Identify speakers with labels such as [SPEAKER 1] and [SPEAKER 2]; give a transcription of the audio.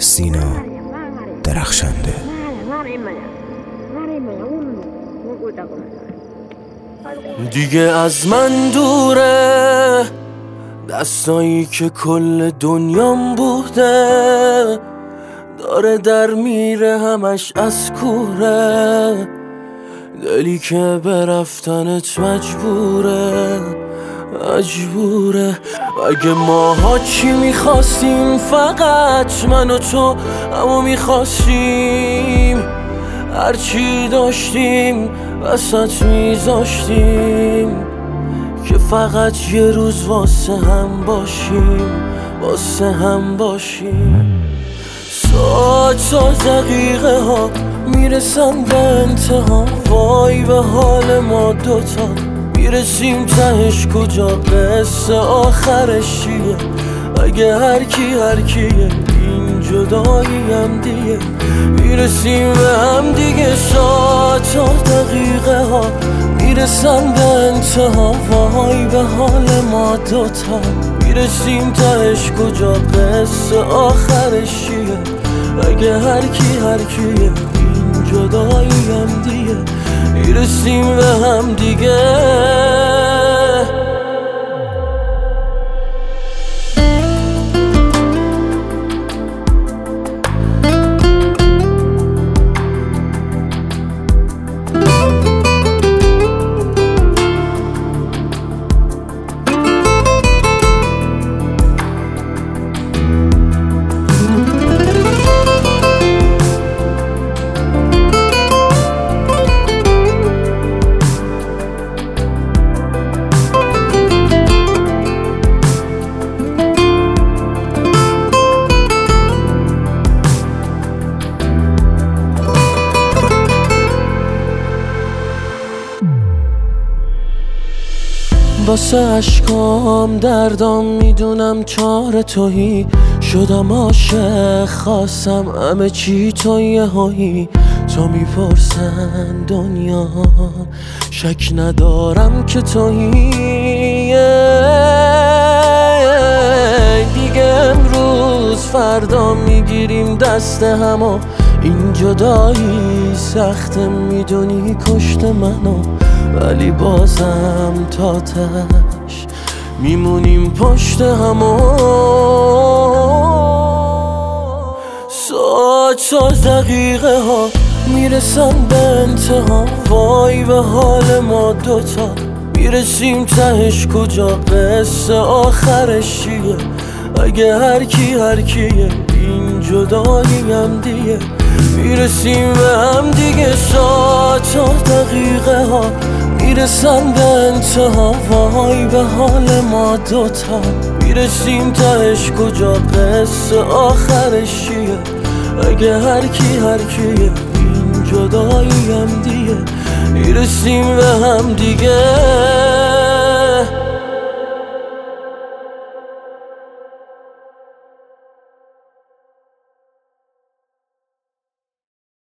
[SPEAKER 1] سینا درخشنده.
[SPEAKER 2] دیگه از من دوره دستایی که کل دنیام بوده، داره در میره همش از کوره، دلی که به رفتنت مجبوره. اگه ماها چی میخواستیم، فقط من و تو همو میخواستیم، هرچی داشتیم وسط میذاشتیم که فقط یه روز واسه هم باشیم. ساعت و دقیقه ها میرسن به انتها، وای به حال ما دوتا، میرسیم تهش کجا، قصه آخرش چیه؟ اگه هر کیه این جدایی هم دیگه، میرسیم به هم دیگه. ساعت و دقیقه ها میرسن به انتها، وای به حال ما دوتا، میرسیم تهش کجا، قصه آخرش چیه؟ اگه هر کیه این جدایی هم دیگه، میرسیم به هم دیگه. واسه عشقام دردام میدونم چاره تویی، شدم عاشق خواستم همه چی تو یهویی، تو میپرسن دنیا شک ندارم که تویی. دیگه امروز فردا میگیریم دست همو، این جدایی سخته میدونی کشت منو، ولی بازم تا تش میمونیم پشت همو. ساعت و دقیقه ها میرسن به انتها، وای به حال ما دوتا، میرسیم تهش کجا، قصه آخرش چیه؟ اگه هر کیه این جدایی هم دیگه، میرسیم به هم دیگه. ساعت و دقیقه ها میرسن به انتها، وای به حال ما دوتا، میرسیم تهش کجا، قصه آخرش چیه؟ اگه هر کیه این جدایی هم دیگه، میرسیم به هم دیگه.